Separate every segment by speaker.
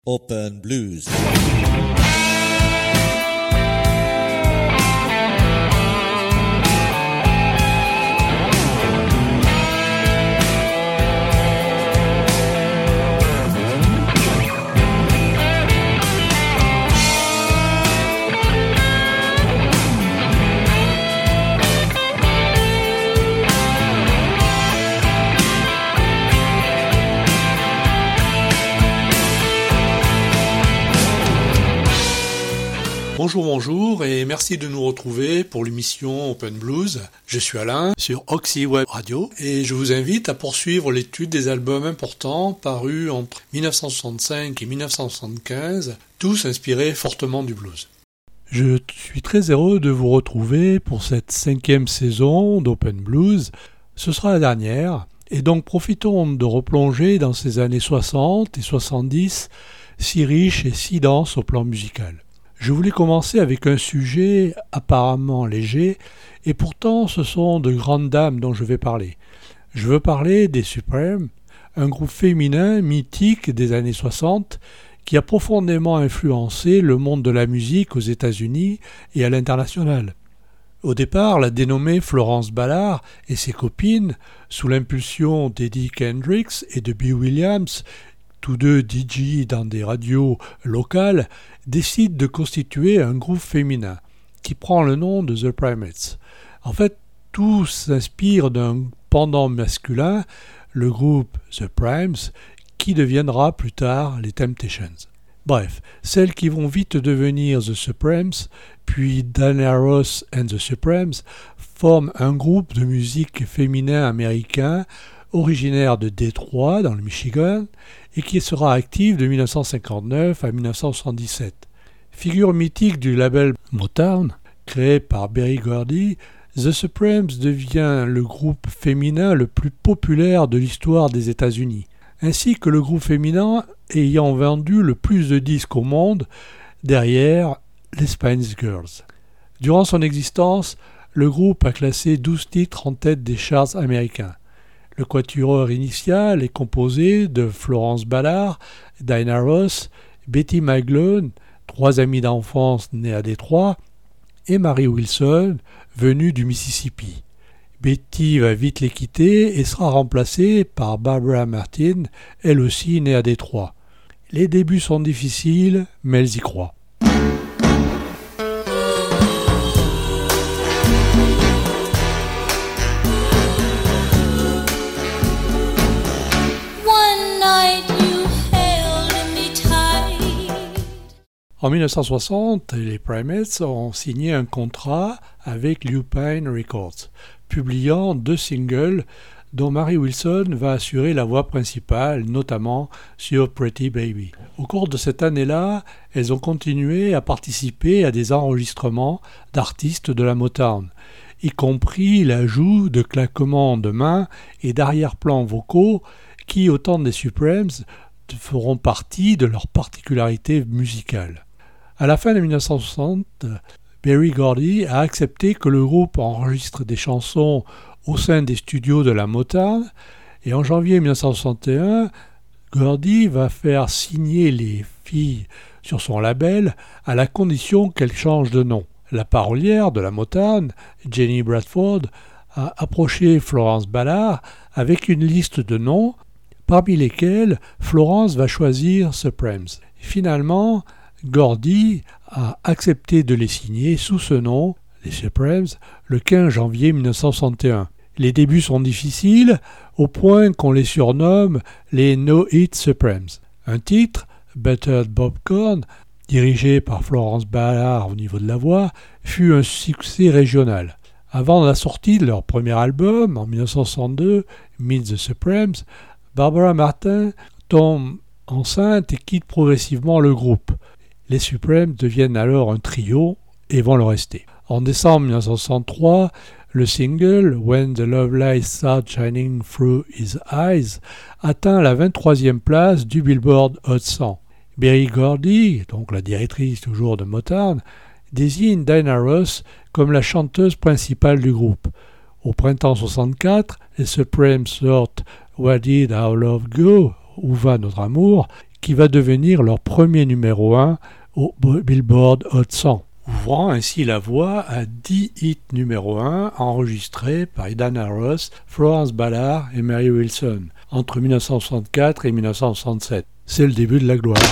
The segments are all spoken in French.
Speaker 1: Open Blues.
Speaker 2: Bonjour et merci de nous retrouver pour l'émission Open Blues. Je suis Alain sur Oxy Web Radio et je vous invite à poursuivre l'étude des albums importants parus entre 1965 et 1975, tous inspirés fortement du blues. Je suis très heureux de vous retrouver pour cette 5e saison d'Open Blues. Ce sera la dernière et donc profitons de replonger dans ces années 60 et 70 si riches et si denses au plan musical. Je voulais commencer avec un sujet apparemment léger, et pourtant ce sont de grandes dames dont je vais parler. Je veux parler des Supremes, un groupe féminin mythique des années 60 qui a profondément influencé le monde de la musique aux États-Unis et à l'international. Au départ, la dénommée Florence Ballard et ses copines, sous l'impulsion d'Eddie Kendricks et de Bill Williams, tous deux DJ dans des radios locales, décident de constituer un groupe féminin qui prend le nom de The Primates. En fait, tout s'inspire d'un pendant masculin, le groupe The Primes, qui deviendra plus tard les Temptations. Bref, celles qui vont vite devenir The Supremes, puis Diana Ross and the Supremes, forment un groupe de musique féminin américain originaire de Détroit, dans le Michigan, et qui sera active de 1959 à 1977. Figure mythique du label Motown, créé par Berry Gordy, The Supremes devient le groupe féminin le plus populaire de l'histoire des États-Unis, ainsi que le groupe féminin ayant vendu le plus de disques au monde, derrière les Spice Girls. Durant son existence, le groupe a classé 12 titres en tête des charts américains. Le quatuor initial est composé de Florence Ballard, Diana Ross, Betty McGlone, 3 amies d'enfance nées à Détroit, et Mary Wilson, venue du Mississippi. Betty va vite les quitter et sera remplacée par Barbara Martin, elle aussi née à Détroit. Les débuts sont difficiles, mais elles y croient. En 1960, les Primates ont signé un contrat avec Lupine Records, publiant 2 singles dont Mary Wilson va assurer la voix principale, notamment sur Pretty Baby. Au cours de cette année-là, elles ont continué à participer à des enregistrements d'artistes de la Motown, y compris l'ajout de claquements de mains et d'arrière-plans vocaux qui, au temps des Supremes, feront partie de leur particularité musicale. À la fin de 1960, Berry Gordy a accepté que le groupe enregistre des chansons au sein des studios de la Motown et en janvier 1961, Gordy va faire signer les filles sur son label à la condition qu'elles changent de nom. La parolière de la Motown, Jenny Bradford, a approché Florence Ballard avec une liste de noms parmi lesquels Florence va choisir Supremes. Finalement, Gordy a accepté de les signer sous ce nom, les Supremes, le 15 janvier 1961. Les débuts sont difficiles, au point qu'on les surnomme les No Hit Supremes. Un titre, Buttered Popcorn, dirigé par Florence Ballard au niveau de la voix, fut un succès régional. Avant la sortie de leur premier album, en 1962, Meet the Supremes, Barbara Martin tombe enceinte et quitte progressivement le groupe. Les Supremes deviennent alors un trio et vont le rester. En décembre 1963, le single « When the Love Light Starts Shining Through His Eyes » atteint la 23e place du Billboard Hot 100. Berry Gordy, donc la directrice toujours de Motown, désigne Diana Ross comme la chanteuse principale du groupe. Au printemps 64, les Supremes sortent « Where Did Our Love Go ?» Où va notre amour, qui va devenir leur premier numéro 1 au Billboard Hot 100, ouvrant ainsi la voie à 10 hits numéro 1 enregistrés par Diana Ross, Florence Ballard et Mary Wilson entre 1964 et 1967. C'est le début de la gloire.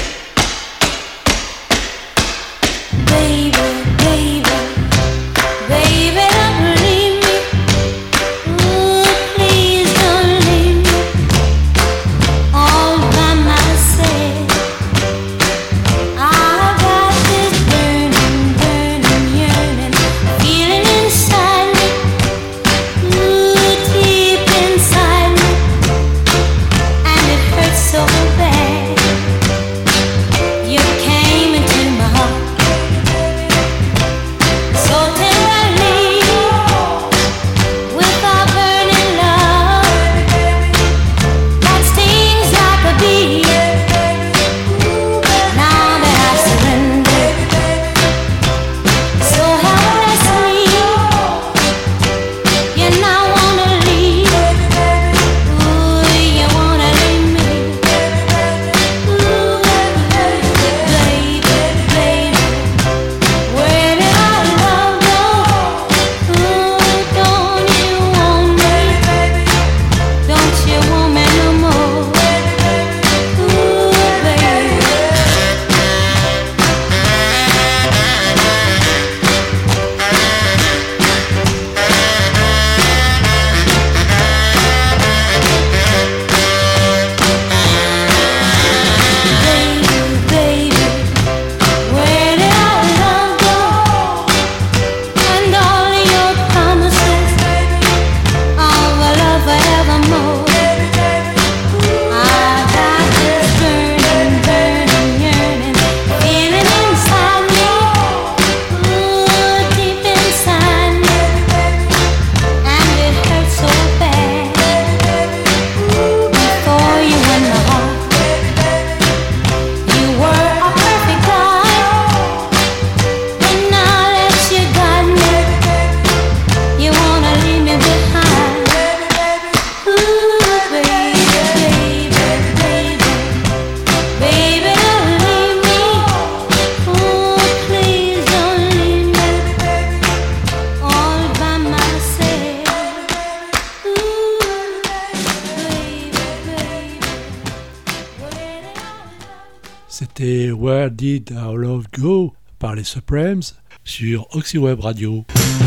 Speaker 2: C'était Where Did Our Love Go par les Supremes sur Oxyweb Radio.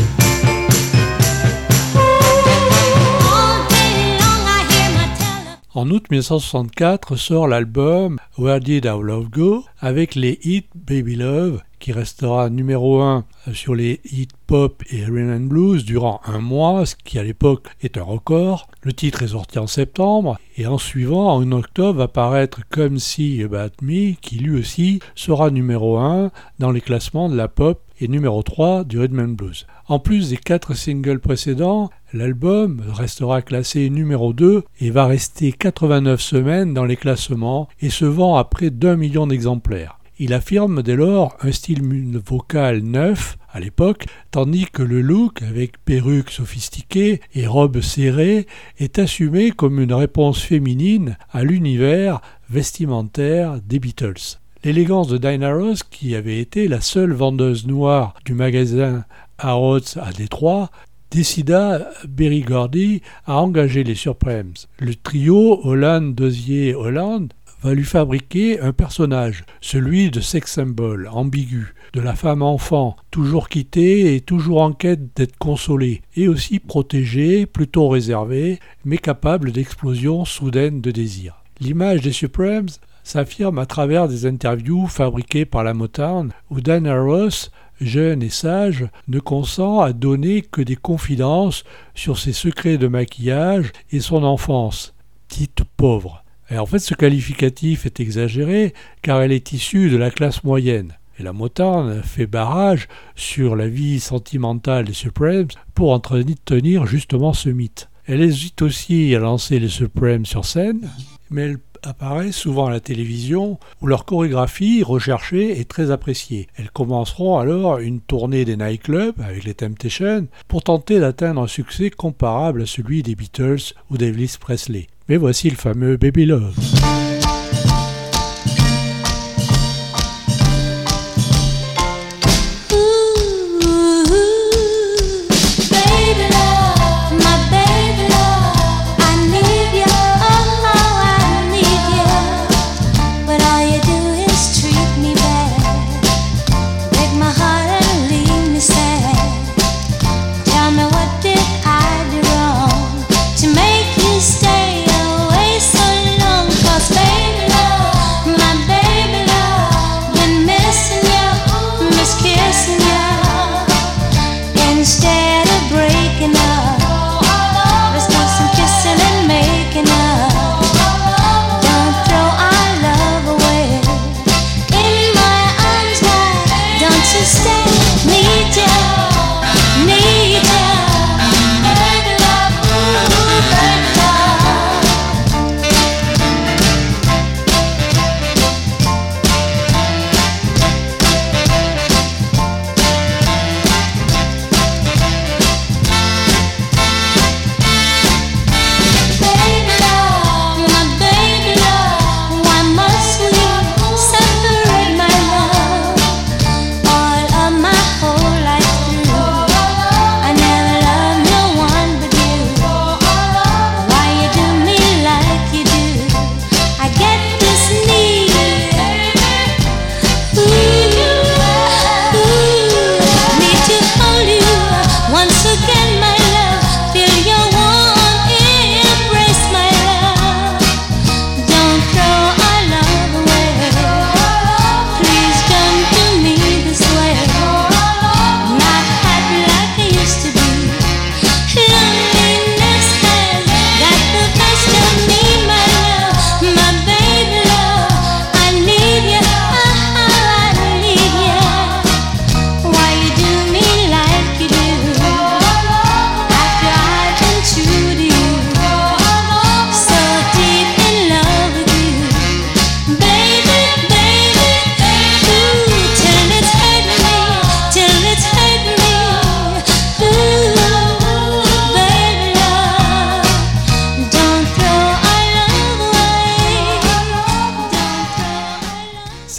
Speaker 2: En août 1964 sort l'album Where Did Our Love Go avec les hits Baby Love qui restera numéro 1 sur les hits pop et Rhythm and Blues durant un mois, ce qui à l'époque est un record. Le titre est sorti en septembre et en suivant, en octobre, va paraître Come See About Me qui lui aussi sera numéro 1 dans les classements de la pop et numéro 3 du Rhythm and Blues. En plus des 4 singles précédents, l'album restera classé numéro 2 et va rester 89 semaines dans les classements et se vend à près d'1 million d'exemplaires. Il affirme dès lors un style vocal neuf à l'époque, tandis que le look, avec perruque sophistiquée et robe serrée, est assumé comme une réponse féminine à l'univers vestimentaire des Beatles. L'élégance de Diana Ross, qui avait été la seule vendeuse noire du magasin Harrods à Détroit, décida Berry Gordy à engager les Supremes. Le trio Holland-Dozier-Holland va lui fabriquer un personnage, celui de sex symbol, ambigu, de la femme enfant, toujours quittée et toujours en quête d'être consolée, et aussi protégée, plutôt réservée, mais capable d'explosions soudaines de désir. L'image des Supremes s'affirme à travers des interviews fabriquées par la Motown, où Diana Ross, jeune et sage, ne consent à donner que des confidences sur ses secrets de maquillage et son enfance, dite pauvre. Et en fait, ce qualificatif est exagéré car elle est issue de la classe moyenne. Et la Motown fait barrage sur la vie sentimentale des Supremes pour entretenir justement ce mythe. Elle hésite aussi à lancer les Supremes sur scène, mais elle apparaît souvent à la télévision où leur chorégraphie recherchée est très appréciée. Elles commenceront alors une tournée des nightclubs avec les Temptations pour tenter d'atteindre un succès comparable à celui des Beatles ou d'Elvis Presley. Mais voici le fameux Baby Love.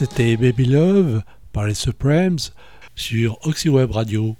Speaker 2: C'était Baby Love par les Supremes sur Oxyweb Radio.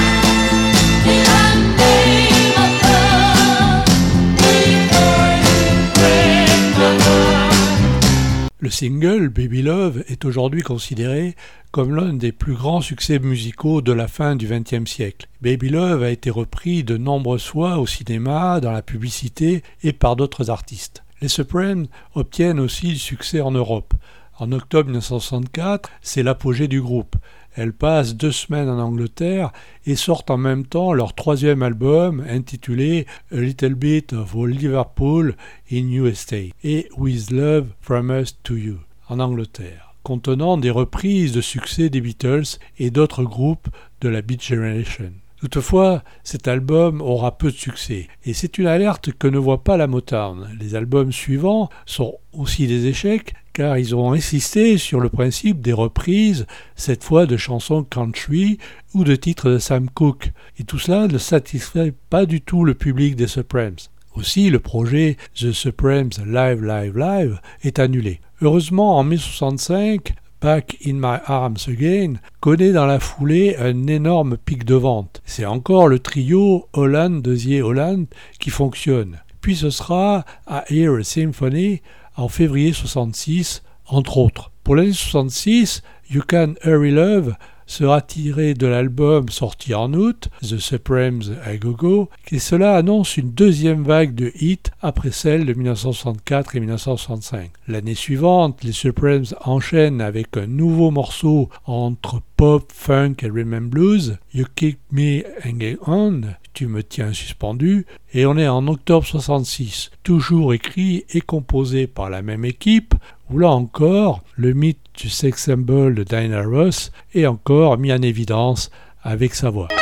Speaker 2: Le single Baby Love est aujourd'hui considéré comme l'un des plus grands succès musicaux de la fin du XXe siècle. Baby Love a été repris de nombreuses fois au cinéma, dans la publicité et par d'autres artistes. Les Supremes obtiennent aussi le succès en Europe. En octobre 1964, c'est l'apogée du groupe. Elles passent 2 semaines en Angleterre et sortent en même temps leur 3e album intitulé A Little Bit of Liverpool in USA et With Love From Us to You en Angleterre, contenant des reprises de succès des Beatles et d'autres groupes de la Beat Generation. Toutefois, cet album aura peu de succès, et c'est une alerte que ne voit pas la Motown. Les albums suivants sont aussi des échecs, car ils ont insisté sur le principe des reprises, cette fois de chansons country ou de titres de Sam Cooke, et tout cela ne satisfait pas du tout le public des Supremes. Aussi, le projet The Supremes Live Live Live est annulé. Heureusement, en 1965, Back in My Arms Again connaît dans la foulée un énorme pic de vente. C'est encore le trio Holland-Dozier-Holland qui fonctionne. Puis ce sera A Hear a Symphony en février 1966, entre autres. Pour l'année 1966, You Can Hurry Love sera tiré de l'album sorti en août, The Supremes A Go Go, et cela annonce une 2e vague de hits après celle de 1964 et 1965. L'année suivante, les Supremes enchaînent avec un nouveau morceau entre pop, funk et rhythm and blues, You Keep Me Hanging On, Tu me tiens suspendu, et on est en octobre 66, toujours écrit et composé par la même équipe, où là encore, le mythe du sex symbol de Diana Ross est encore mis en évidence avec sa voix.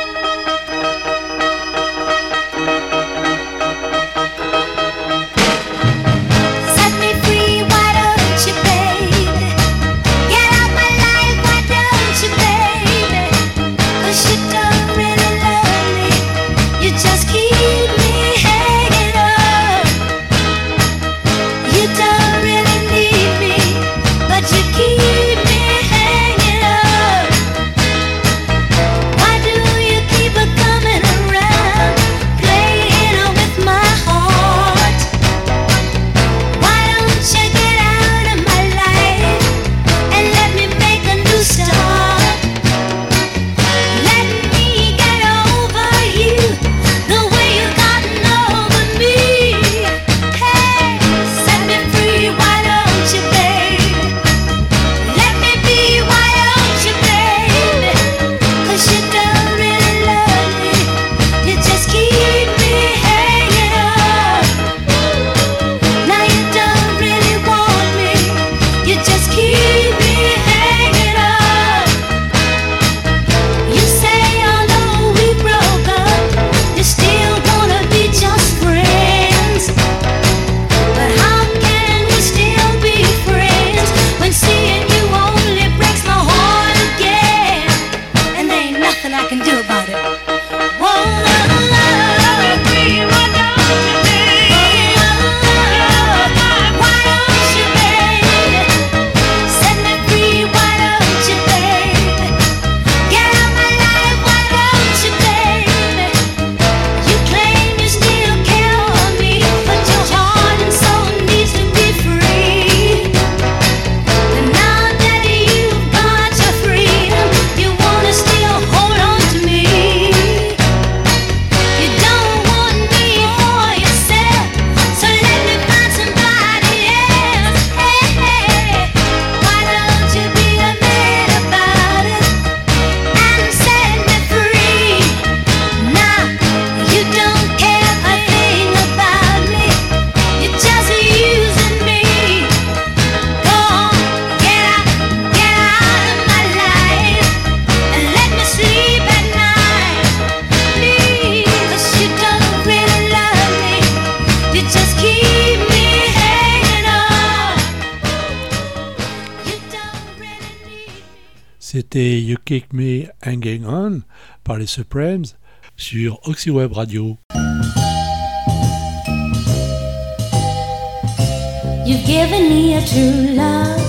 Speaker 2: C'était You Keep Me Hanging On par les Supremes sur Oxyweb Radio.
Speaker 1: You've given me a true love.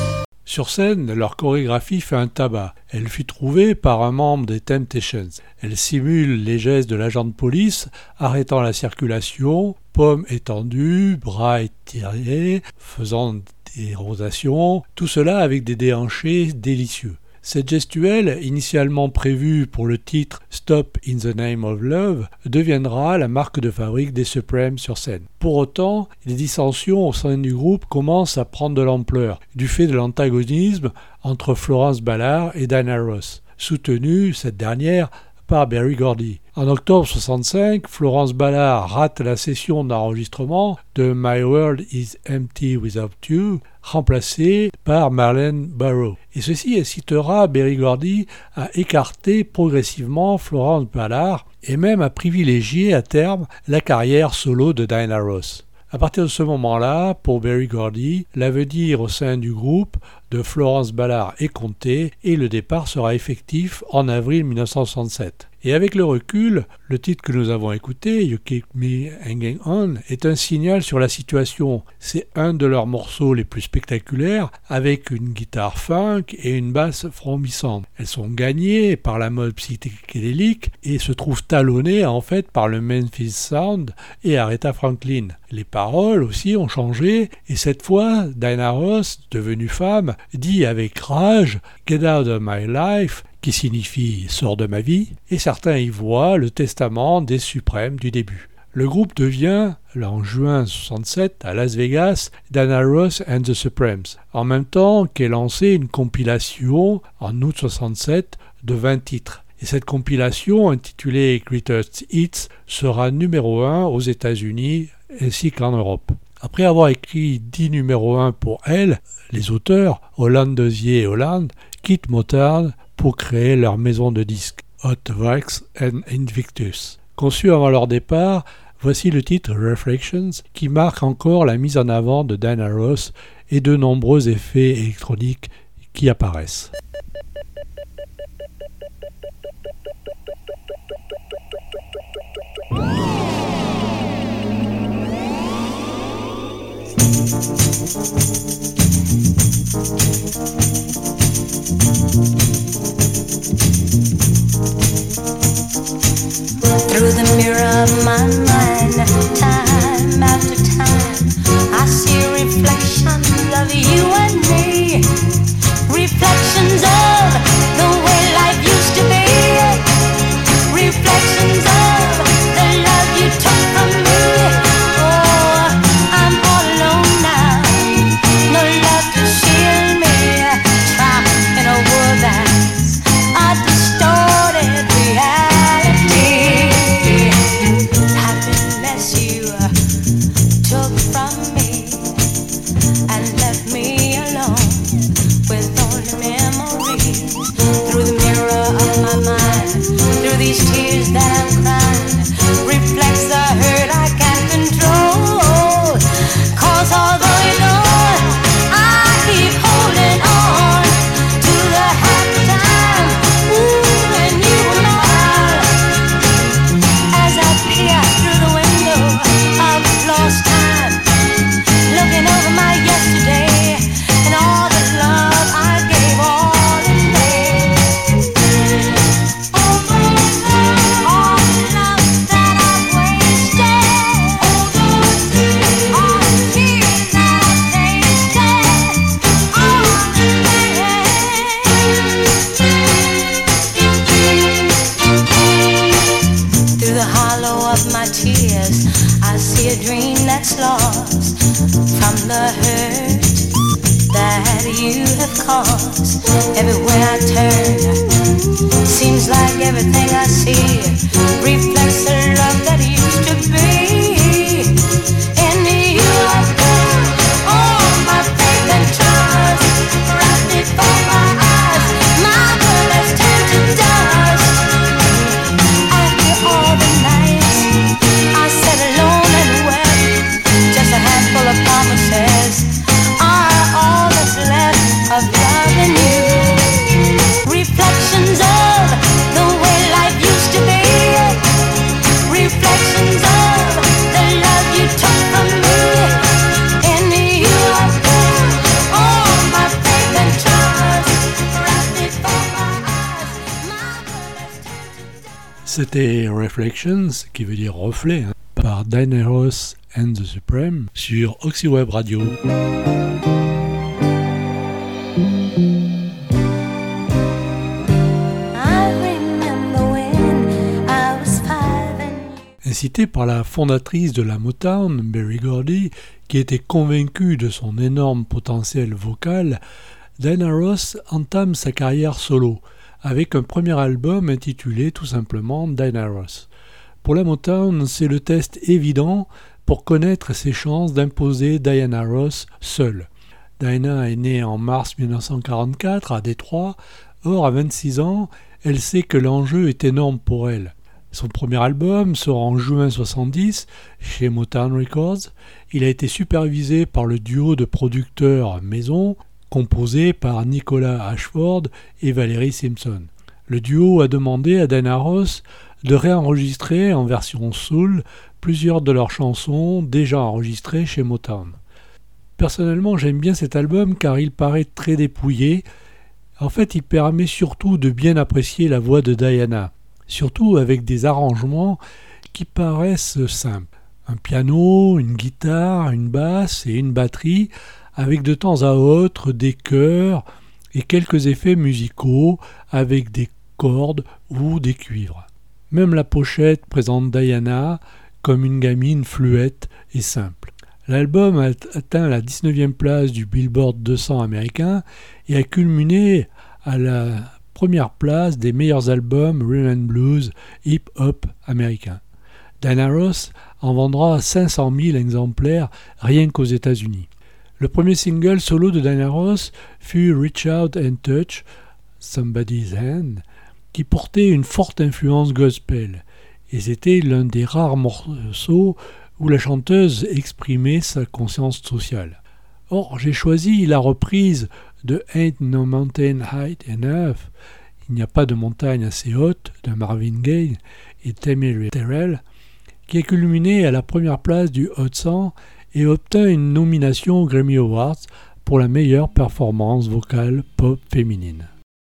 Speaker 2: Sur scène, leur chorégraphie fait un tabac. Elle fut trouvée par un membre des Temptations. Elle simule les gestes de l'agent de police, arrêtant la circulation, paumes étendues, bras étirés, faisant des rotations, tout cela avec des déhanchés délicieux. Cette gestuelle, initialement prévue pour le titre Stop in the Name of Love, deviendra la marque de fabrique des Supremes sur scène. Pour autant, les dissensions au sein du groupe commencent à prendre de l'ampleur, du fait de l'antagonisme entre Florence Ballard et Diana Ross, soutenue, cette dernière, par Berry Gordy. En octobre 1965, Florence Ballard rate la session d'enregistrement de My World is Empty Without You, remplacée par Marlene Barrow. Et ceci incitera Berry Gordy à écarter progressivement Florence Ballard et même à privilégier à terme la carrière solo de Diana Ross. À partir de ce moment-là, pour Berry Gordy, l'avenir au sein du groupe de Florence Ballard est compté et le départ sera effectif en avril 1967. Et avec le recul, le titre que nous avons écouté, You Keep Me Hanging On, est un signal sur la situation. C'est un de leurs morceaux les plus spectaculaires, avec une guitare funk et une basse frombissante. Elles sont gagnées par la mode psychédélique et se trouvent talonnées en fait par le Memphis Sound et Aretha Franklin. Les paroles aussi ont changé et cette fois, Diana Ross, devenue femme, dit avec rage « Get out of my life », qui signifie « sors de ma vie », et certains y voient le testament des suprêmes du début. Le groupe devient, en juin 1967, à Las Vegas, Diana Ross and the Supremes, en même temps qu'est lancée une compilation, en août 1967, de 20 titres. Et cette compilation, intitulée Greatest Hits, sera numéro 1 aux États-Unis ainsi qu'en Europe. Après avoir écrit 10 numéros 1 pour elle, les auteurs, Holland Dozier et Holland, quittent Motown pour créer leur maison de disques, Hot Wax and Invictus. Conçu avant leur départ, voici le titre Reflections qui marque encore la mise en avant de Diana Ross et de nombreux effets électroniques qui apparaissent.
Speaker 1: Through the mirror of my mind, time after time, I see reflections of you and me, reflections of the way life used to be, reflections of the love you took from me. Oh, I'm all alone now, no love to shield me, trapped in a world that's a distorted reality. Happiness you took from me and left me alone with only memories. Through the mirror of my mind, through these tears that I'm crying, reflects the hurt I can't control. 'Cause although you're gone, I keep holding on to the happy time, ooh, when you were mine. As I peer through the window of lost time, looking over my yesterday and all the love I gave all in vain. All the love that I've wasted, all the tears that I've tasted, all in vain. Through the hollow of my tears, I see a dream that's lost from the hurt that you have caused. Everywhere I turn, seems like everything I see reflects the love that used to be. In you I put all my faith and trust, right before my eyes, my world has turned to dust. After all the nights I sat alone and wept, just a handful of promises are all that's left of loving you. Reflections of the way life used to be,
Speaker 2: C'était Reflections, qui veut dire reflet, par Diana Ross and the Supreme sur Oxyweb Radio. Incitée par la fondatrice de la Motown, Berry Gordy, qui était convaincue de son énorme potentiel vocal, Diana Ross entame sa carrière solo, avec un premier album intitulé tout simplement Diana Ross. Pour la Motown, c'est le test évident pour connaître ses chances d'imposer Diana Ross seule. Diana est née en mars 1944 à Détroit, or à 26 ans, elle sait que l'enjeu est énorme pour elle. Son premier album sort en juin 1970 chez Motown Records. Il a été supervisé par le duo de producteurs maison, composé par Nicolas Ashford et Valerie Simpson. Le duo a demandé à Diana Ross de réenregistrer en version soul plusieurs de leurs chansons déjà enregistrées chez Motown. Personnellement, j'aime bien cet album car il paraît très dépouillé. En fait, il permet surtout de bien apprécier la voix de Diana, surtout avec des arrangements qui paraissent simples. Un piano, une guitare, une basse et une batterie, avec de temps à autre des chœurs et quelques effets musicaux avec des cordes ou des cuivres. Même la pochette présente Diana comme une gamine fluette et simple. L'album a atteint la 19e place du Billboard 200 américain et a culminé à la première place des meilleurs albums Rhythm and Blues hip-hop américains. Diana Ross en vendra 500 000 exemplaires rien qu'aux États-Unis. Le premier single solo de Diana Ross fut Reach Out and Touch Somebody's Hand, qui portait une forte influence gospel, et c'était l'un des rares morceaux où la chanteuse exprimait sa conscience sociale. Or, j'ai choisi la reprise de Ain't No Mountain High Enough, Il n'y a pas de montagne assez haute, de Marvin Gaye et Tammy Terrell, qui a culminé à la première place du Hot 100 et obtint une nomination aux Grammy Awards pour la meilleure performance vocale pop féminine.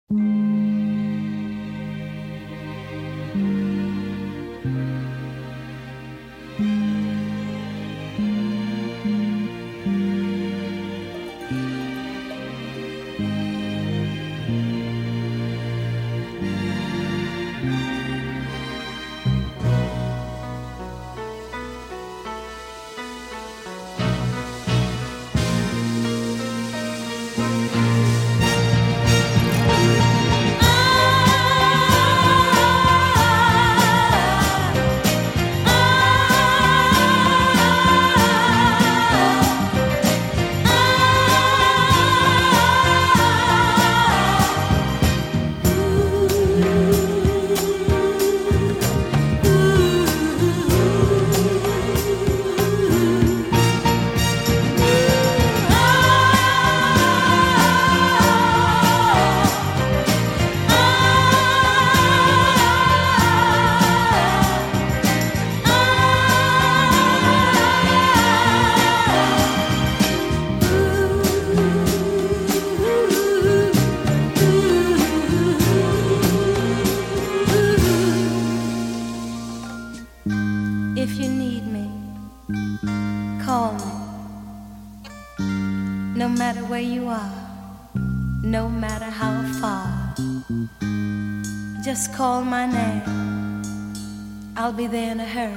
Speaker 1: Just call my name, I'll be there in a hurry.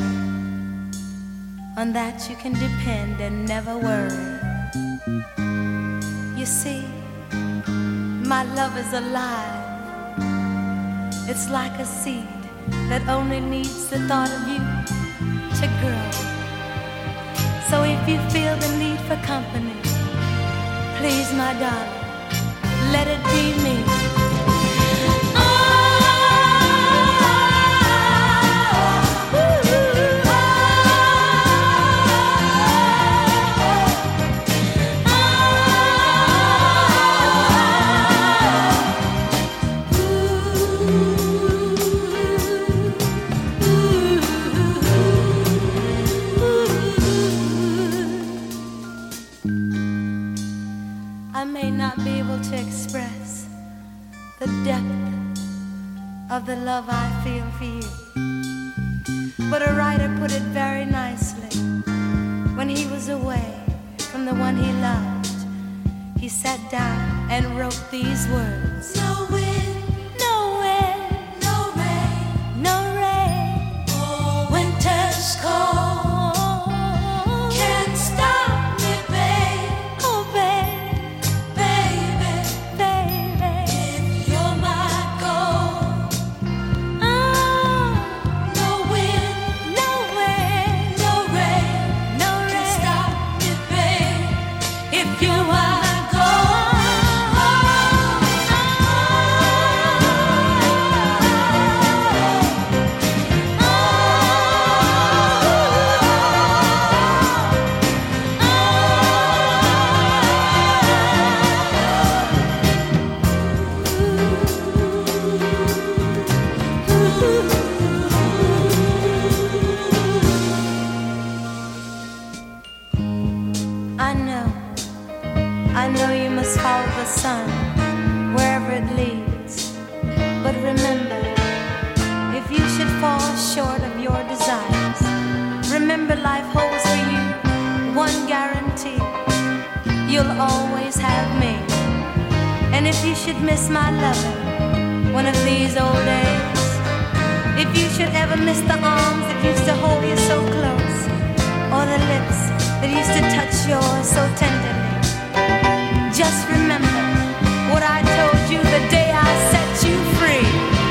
Speaker 1: On that you can depend and never worry. You see, my love is alive. It's like a seed that only needs the thought of you to grow. So if you feel the need for company, please, my darling, let it be me. of the love I feel for you. But a writer put it very nicely. When he was away from the one he loved, he sat down and wrote these words. No wind, no wind, no rain, no rain. Oh, winter's cold. Life holds for you one guarantee: you'll always have me. And if you should miss my loving one of these old days, if you should ever miss the arms that used to hold you so close, or the lips that used to touch yours so tenderly, just remember what I told you the day I set you free.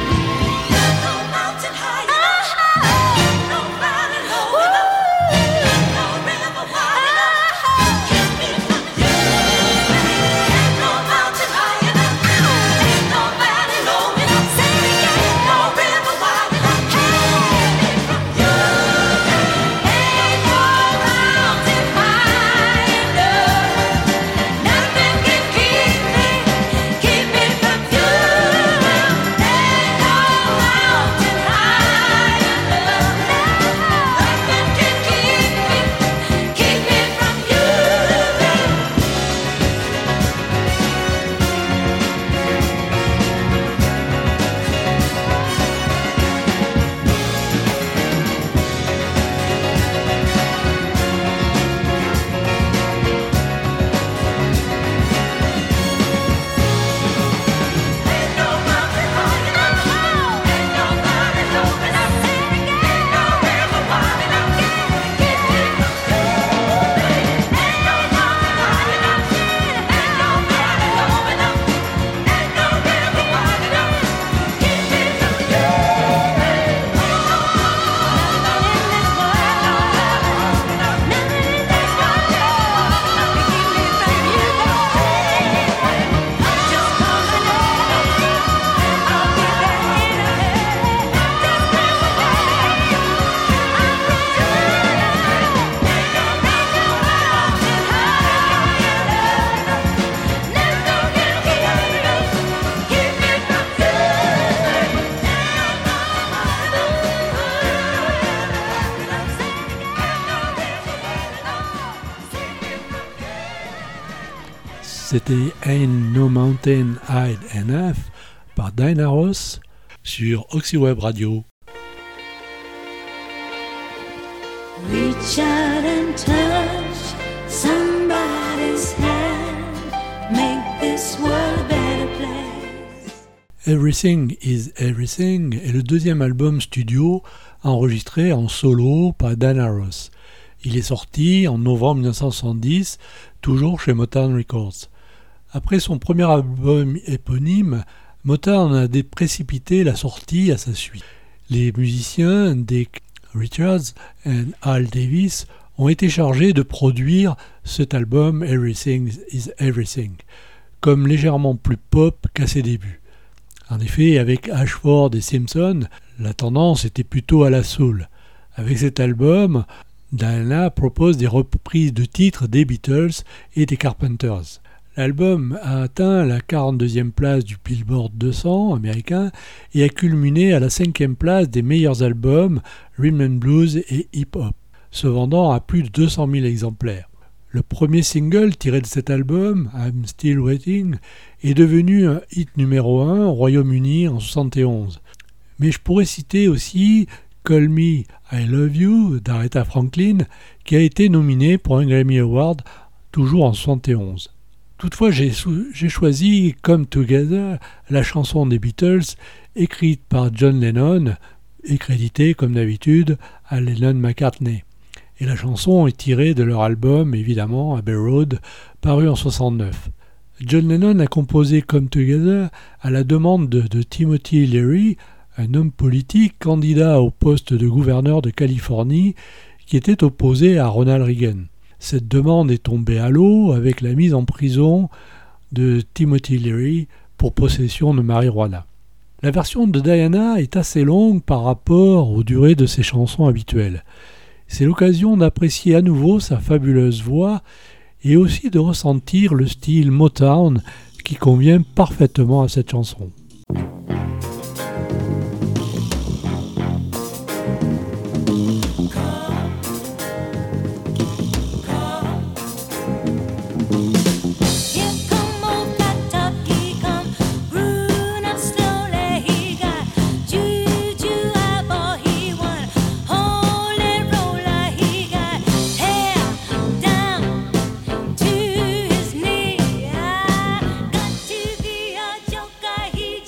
Speaker 2: C'était Ain't No Mountain High Enough par Diana Ross sur Oxyweb Radio.
Speaker 1: Reach out and touch somebody's hand, make this world a better place.
Speaker 2: Everything is Everything est le deuxième album studio enregistré en solo par Diana Ross. Il est sorti en novembre 1970, toujours chez Motown Records. Après son premier album éponyme, Motown a précipité la sortie à sa suite. Les musiciens Dick Richards et Al Davis ont été chargés de produire cet album Everything is Everything, comme légèrement plus pop qu'à ses débuts. En effet, avec Ashford et Simpson, la tendance était plutôt à la soul. Avec cet album, Diana propose des reprises de titres des Beatles et des Carpenters. L'album a atteint la 42e place du Billboard 200 américain et a culminé à la 5e place des meilleurs albums Rhythm and Blues et Hip Hop, se vendant à plus de 200 000 exemplaires. Le premier single tiré de cet album, I'm Still Waiting, est devenu un hit numéro 1 au Royaume-Uni en 1971. Mais je pourrais citer aussi Call Me I Love You d'Aretha Franklin, qui a été nominée pour un Grammy Award toujours en 1971. Toutefois, j'ai choisi Come Together, la chanson des Beatles, écrite par John Lennon et créditée, comme d'habitude, à Lennon-McCartney. Et la chanson est tirée de leur album, évidemment, Abbey Road, paru en 1969. John Lennon a composé Come Together à la demande de Timothy Leary, un homme politique candidat au poste de gouverneur de Californie, qui était opposé à Ronald Reagan. Cette demande est tombée à l'eau avec la mise en prison de Timothy Leary pour possession de marijuana. La version de Diana est assez longue par rapport aux durées de ses chansons habituelles. C'est l'occasion d'apprécier à nouveau sa fabuleuse voix et aussi de ressentir le style Motown qui convient parfaitement à cette chanson.
Speaker 1: He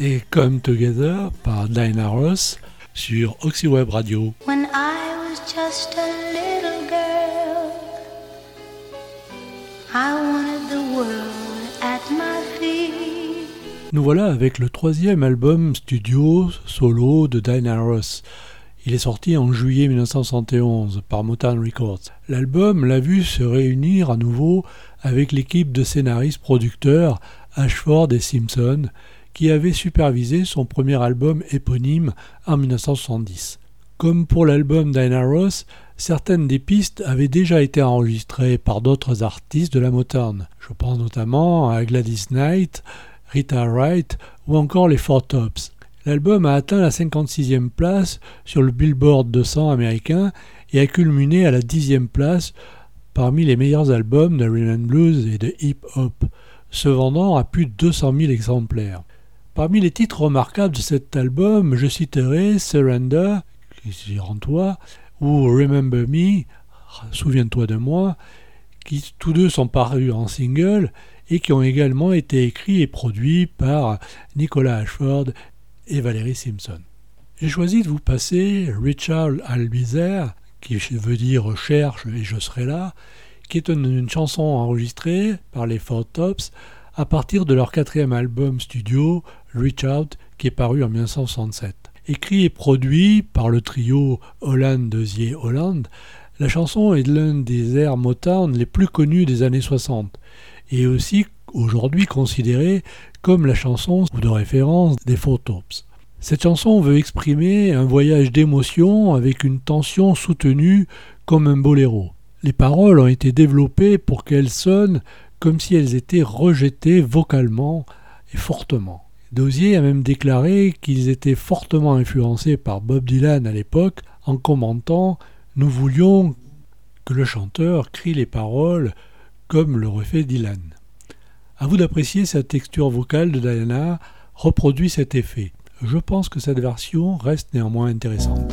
Speaker 2: C'était Come Together par Diana Ross sur Oxy Web Radio.
Speaker 1: When I was just a little girl, I wanted the world at my feet.
Speaker 2: Nous voilà avec le 3e album studio solo de Diana Ross. Il est sorti en juillet 1971 par Motown Records. L'album l'a vu se réunir à nouveau avec l'équipe de scénaristes-producteurs Ashford et Simpson, qui avait supervisé son premier album éponyme en 1970. Comme pour l'album Diana Ross, certaines des pistes avaient déjà été enregistrées par d'autres artistes de la Motown. Je pense notamment à Gladys Knight, Rita Wright ou encore les Four Tops. L'album a atteint la 56e place sur le Billboard 200 américain et a culminé à la 10e place parmi les meilleurs albums de rhythm and blues et de hip-hop, se vendant à plus de 200 000 exemplaires. Parmi les titres remarquables de cet album, je citerai Surrender, qui est Rends-toi, ou Remember Me, Souviens-toi de moi, qui tous deux sont parus en single et qui ont également été écrits et produits par Nicolas Ashford et Valérie Simpson. J'ai choisi de vous passer Richard I'll Be There, qui veut dire cherche et je serai là, qui est une chanson enregistrée par les Four Tops à partir de leur 4e album studio Reach Out, qui est paru en 1967. Écrit et produit par le trio Holland-Dozier-Holland, la chanson est l'un des airs Motown les plus connus des années 60 et aussi aujourd'hui considérée comme la chanson de référence des Four Tops. Cette chanson veut exprimer un voyage d'émotion avec une tension soutenue comme un boléro. Les paroles ont été développées pour qu'elles sonnent comme si elles étaient rejetées vocalement et fortement. Dozier a même déclaré qu'ils étaient fortement influencés par Bob Dylan à l'époque en commentant « Nous voulions que le chanteur crie les paroles comme le refait Dylan ». À vous d'apprécier sa texture vocale de Diana reproduit cet effet. Je pense que cette version reste néanmoins intéressante.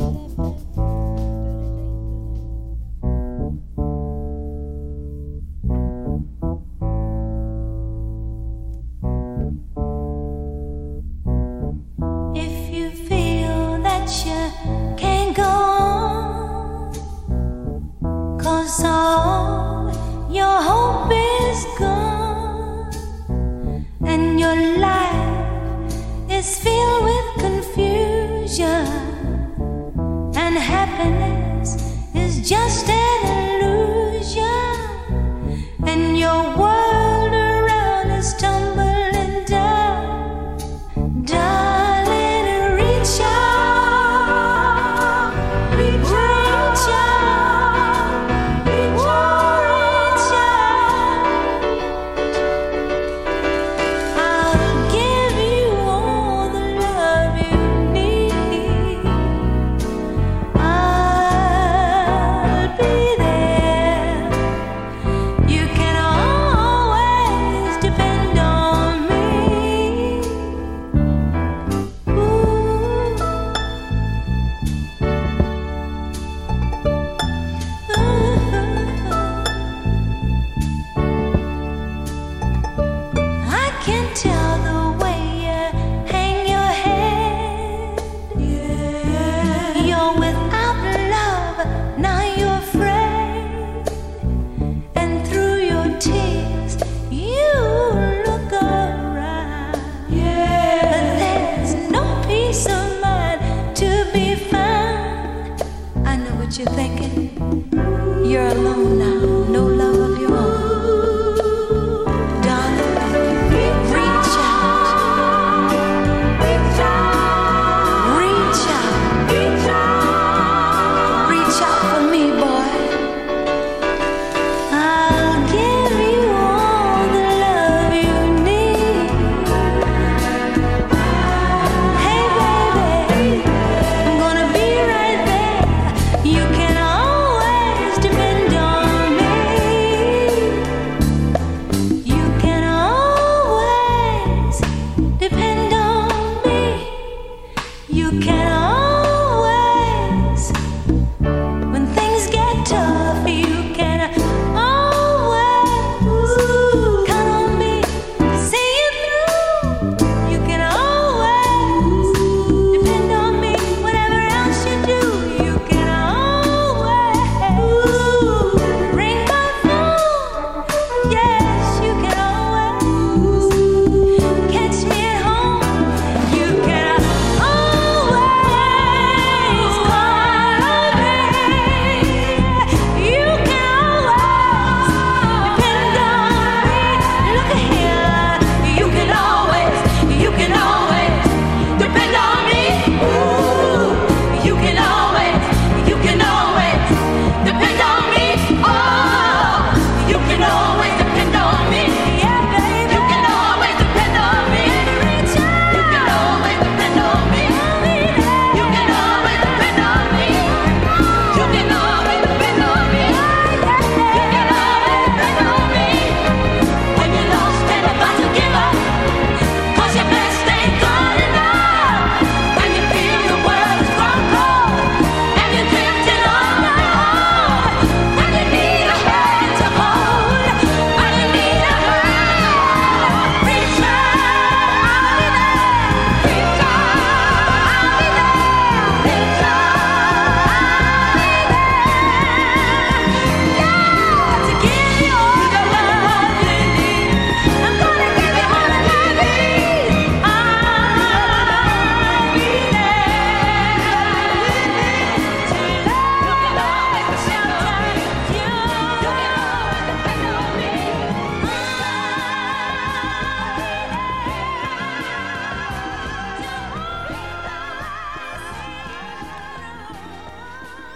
Speaker 1: If you feel that you can't go on, 'cause all your hope is gone, and your life is filled with confusion, and happiness is just an illusion, and your world around is tumbling down. Darling, reach out, reach out, reach out. I'll give you all the love you need. I'll be there. You can always depend on me. I can tell the way you hang your head. You're without love, now you're afraid. And through your tears, you look around. But there's no peace of mind to be found. I know what you're thinking. You're alone now, no love of your own. Darling, reach out, reach out, reach out, reach out, reach out for me, boy. I'll give you all the love you need. Hey, baby, I'm gonna be right there. You can always depend on me.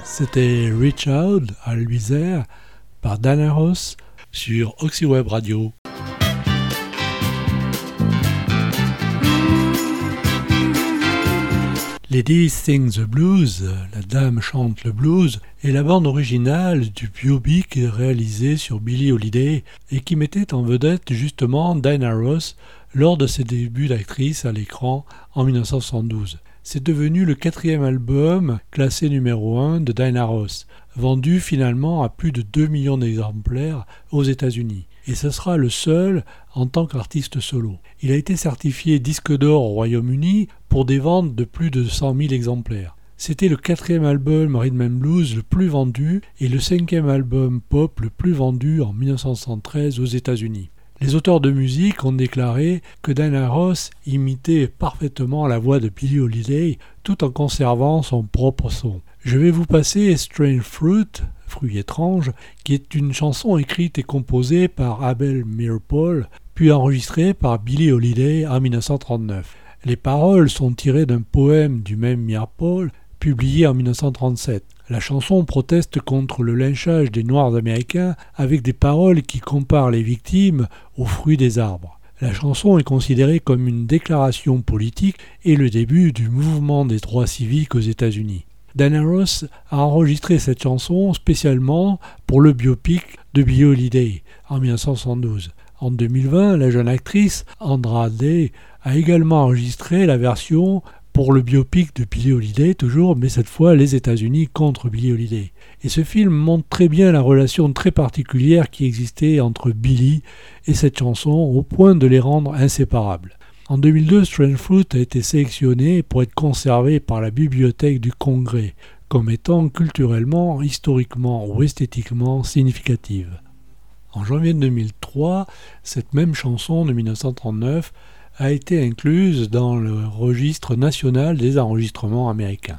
Speaker 2: C'était Reach Out à l'Isère par Diana Ross sur Oxyweb Radio. Lady Sings the Blues, la dame chante le blues, est la bande originale du biopic réalisé sur Billie Holiday et qui mettait en vedette justement Diana Ross lors de ses débuts d'actrice à l'écran en 1972. C'est devenu le 4e album classé numéro 1 de Diana Ross, vendu finalement à plus de 2 millions d'exemplaires aux États-Unis. Et ce sera le seul en tant qu'artiste solo. Il a été certifié disque d'or au Royaume-Uni pour des ventes de plus de 100 000 exemplaires. C'était le 4e album Rhythm and Blues le plus vendu et le 5e album pop le plus vendu en 1973 aux États-Unis. Les auteurs de musique ont déclaré que Diana Ross imitait parfaitement la voix de Billie Holiday tout en conservant son propre son. Je vais vous passer Strange Fruit, Fruit étrange, qui est une chanson écrite et composée par Abel Meeropol, puis enregistrée par Billie Holiday en 1939. Les paroles sont tirées d'un poème du même Meeropol, publié en 1937. La chanson proteste contre le lynchage des Noirs américains avec des paroles qui comparent les victimes aux fruits des arbres. La chanson est considérée comme une déclaration politique et le début du mouvement des droits civiques aux États-Unis. Diana Ross a enregistré cette chanson spécialement pour le biopic de Billie Holiday en 1972. En 2020, la jeune actrice Andra Day a également enregistré la version pour le biopic de Billie Holiday, toujours, mais cette fois les États-Unis contre Billie Holiday. Et ce film montre très bien la relation très particulière qui existait entre Billie et cette chanson, au point de les rendre inséparables. En 2002, Strange Fruit a été sélectionné pour être conservé par la Bibliothèque du Congrès, comme étant culturellement, historiquement ou esthétiquement significative. En janvier 2003, cette même chanson de 1939 a été incluse dans le registre national des enregistrements américains.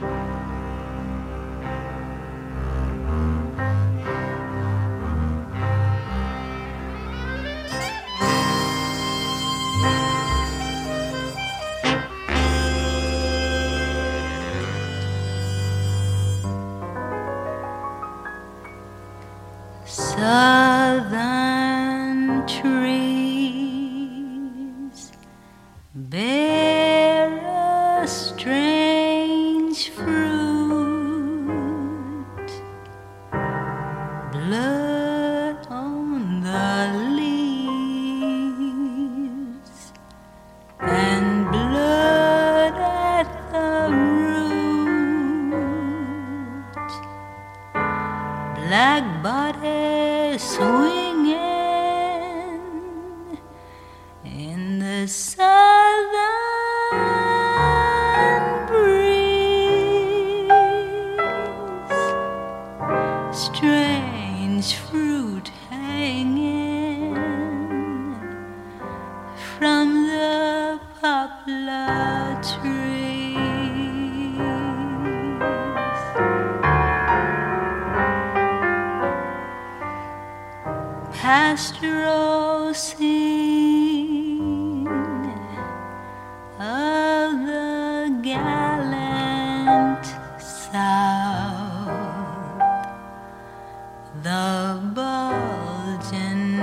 Speaker 1: Southern trees bear a strange fruit, blood on the leaves and blood at the root, black bodies swinging in the southern breeze, strange fruit hanging from the poplar trees, pastoral scene of the gallant South, the bulging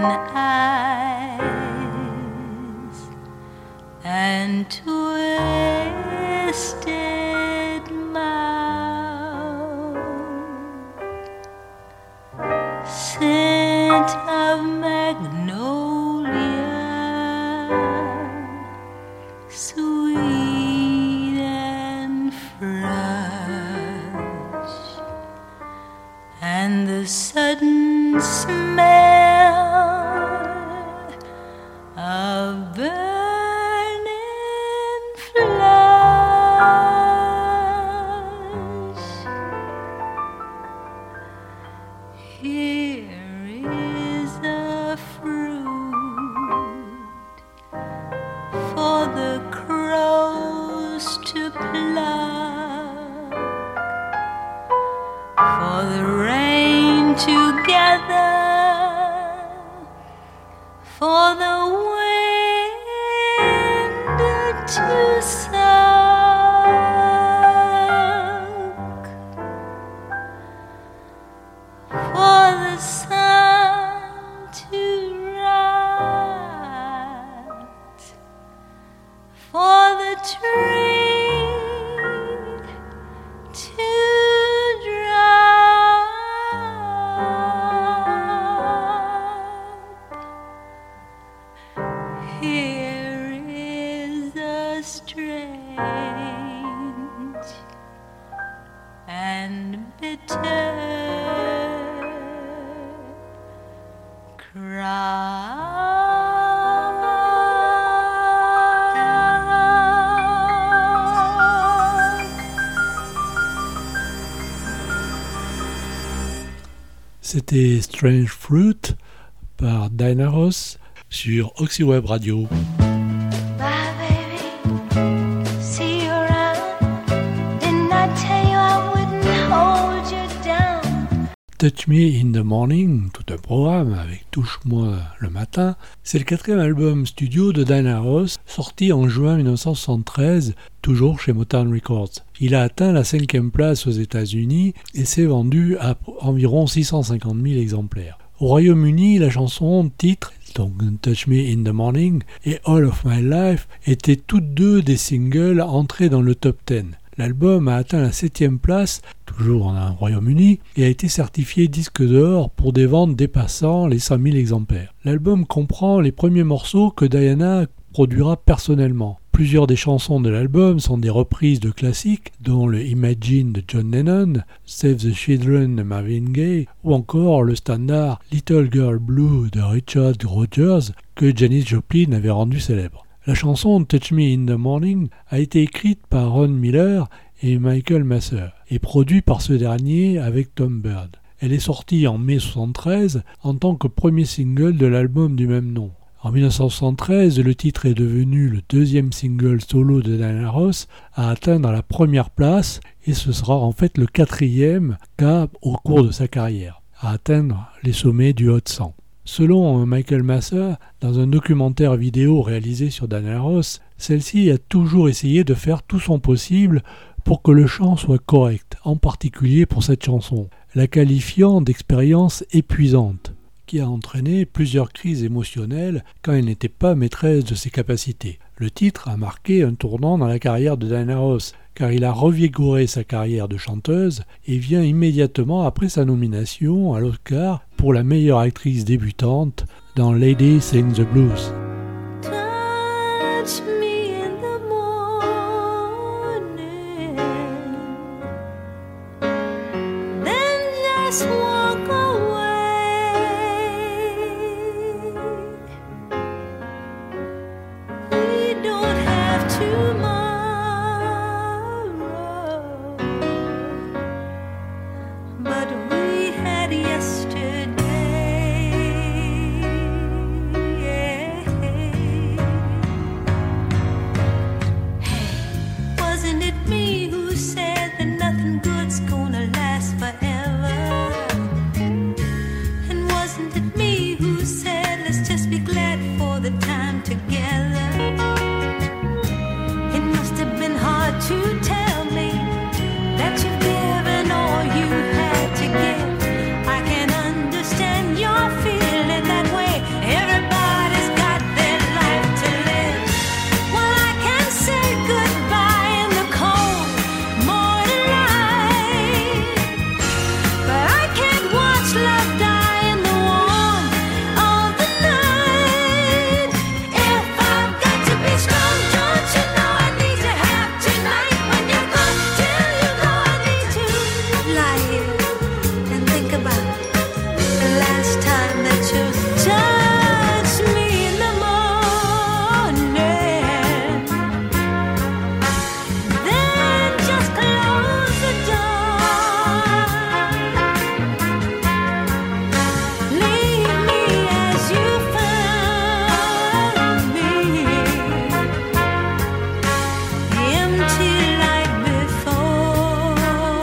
Speaker 1: eyes and twisted mouth, scent of magnolia, sweet and fresh, and the sudden smell of burning flesh. Here is a fruit for the crows to pluck, for the rain to gather
Speaker 2: C'était Strange Fruit par Diana Ross sur Oxyweb Radio. Touch Me in the Morning, tout un programme avec Touche-moi le matin, c'est le 4e album studio de Diana Ross, sorti en juin 1973, toujours chez Motown Records. Il a atteint la 5e place aux États-Unis et s'est vendu à environ 650 000 exemplaires. Au Royaume-Uni, la chanson titre, donc Touch Me in the Morning et All of My Life, étaient toutes deux des singles entrés dans le top 10. L'album a atteint la 7e place, toujours en Royaume-Uni, et a été certifié disque d'or pour des ventes dépassant les 100 000 exemplaires. L'album comprend les premiers morceaux que Diana produira personnellement. Plusieurs des chansons de l'album sont des reprises de classiques, dont le Imagine de John Lennon, Save the Children de Marvin Gaye, ou encore le standard Little Girl Blue de Richard Rodgers, que Janis Joplin avait rendu célèbre. La chanson Touch Me in the Morning a été écrite par Ron Miller et Michael Masser et produite par ce dernier avec Tom Byrd. Elle est sortie en mai 1973 en tant que premier single de l'album du même nom. En 1973, le titre est devenu le 2e single solo de Diana Ross à atteindre la première place et ce sera en fait le 4e cas au cours de sa carrière, à atteindre les sommets du Hot 100. Selon Michael Masser, dans un documentaire vidéo réalisé sur Diana Ross, celle-ci a toujours essayé de faire tout son possible pour que le chant soit correct, en particulier pour cette chanson, la qualifiant d'expérience épuisante, qui a entraîné plusieurs crises émotionnelles quand elle n'était pas maîtresse de ses capacités. Le titre a marqué un tournant dans la carrière de Diana Ross, car il a revigoré sa carrière de chanteuse et vient immédiatement après sa nomination à l'Oscar pour la meilleure actrice débutante dans Lady Sings the Blues.
Speaker 1: Touch me in the morning, then just walk away. We don't have tomorrow, but we had yesterday. Wasn't it me who said that nothing good's gonna last forever? And wasn't it me who said let's just be glad for the time together? It must have been hard to tell me that you've given all you had to give. I can understand you're feeling that way. Everybody's got their life to live. Well, I can say goodbye in the cold morning light, but I can't watch love die in the warm of the night. If I've got to be strong, don't you know I need to have tonight? When you're gone, till you go, I need to lie here and think about the last time that you touched me in the morning. Then just close the door. Leave me as you found me, empty like before.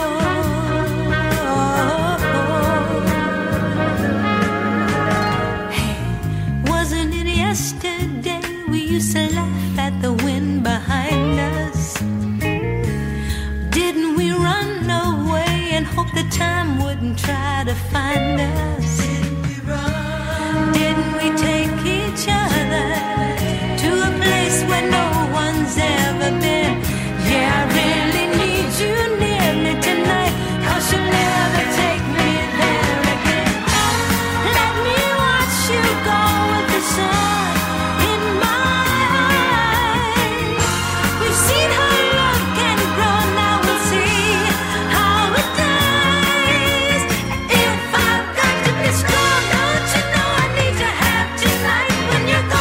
Speaker 1: Hey, wasn't it yesterday we used to laugh at the wind behind us? Didn't we run away and hope the time wouldn't try to find us? Didn't we take each other to a place where no one's ever been? Yeah, I really need you near me tonight, 'cause you'll never take me there again. Let me watch you go with the sun in my eyes. We've seen how love can grow, now we'll see how it dies. If I've got to be strong, don't you know I need to have tonight? When you're gone,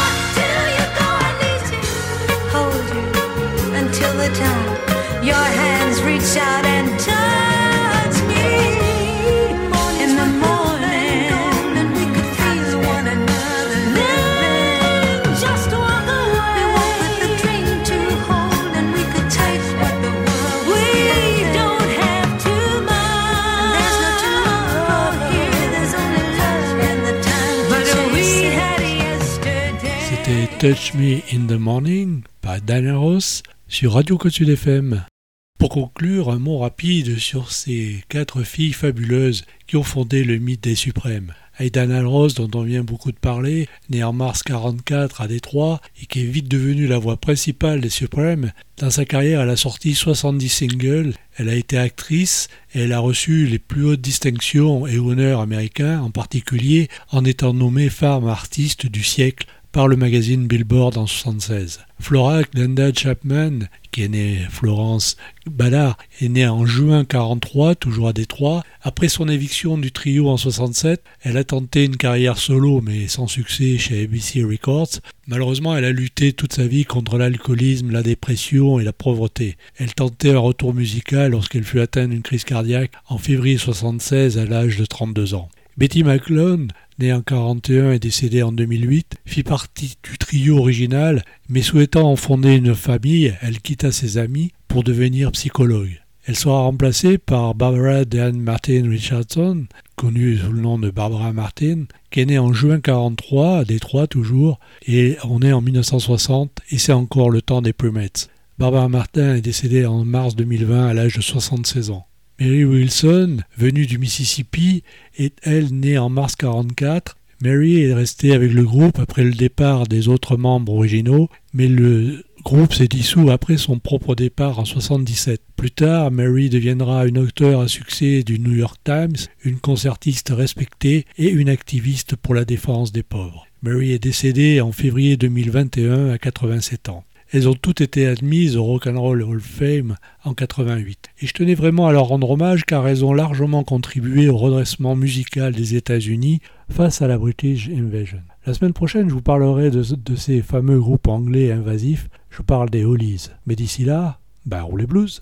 Speaker 2: Touch Me in the Morning par Diana Ross sur Radio Côte Sud FM. Pour conclure, un mot rapide sur ces 4 filles fabuleuses qui ont fondé le mythe des Suprêmes. Diana Ross, dont on vient beaucoup de parler, née en mars 1944 à Détroit et qui est vite devenue la voix principale des Suprêmes. Dans sa carrière, elle a sorti 70 singles, elle a été actrice et elle a reçu les plus hautes distinctions et honneurs américains, en particulier en étant nommée femme artiste du siècle par le magazine Billboard en 1976. Flora Glenda Chapman, qui est née Florence Ballard, est née en juin 1943, toujours à Détroit. Après son éviction du trio en 1967, elle a tenté une carrière solo, mais sans succès chez ABC Records. Malheureusement, elle a lutté toute sa vie contre l'alcoolisme, la dépression et la pauvreté. Elle tentait un retour musical lorsqu'elle fut atteinte d'une crise cardiaque en février 1976 à l'âge de 32 ans. Betty McClellan, née en 1941 et décédée en 2008, fit partie du trio original, mais souhaitant en fonder une famille, elle quitta ses amis pour devenir psychologue. Elle sera remplacée par Barbara Diane Martin Richardson, connue sous le nom de Barbara Martin, qui est née en juin 1943, à Détroit toujours, et on est en 1960, et c'est encore le temps des Primates. Barbara Martin est décédée en mars 2020 à l'âge de 76 ans. Mary Wilson, venue du Mississippi, est elle née en mars 1944. Mary est restée avec le groupe après le départ des autres membres originaux, mais le groupe s'est dissous après son propre départ en 1977. Plus tard, Mary deviendra une auteure à succès du New York Times, une concertiste respectée et une activiste pour la défense des pauvres. Mary est décédée en février 2021 à 87 ans. Elles ont toutes été admises au Rock and Roll Hall of Fame en 88. Et je tenais vraiment à leur rendre hommage car elles ont largement contribué au redressement musical des États-Unis face à la British Invasion. La semaine prochaine, je vous parlerai de ces fameux groupes anglais invasifs. Je parle des Hollies. Mais d'ici là, roulez blues.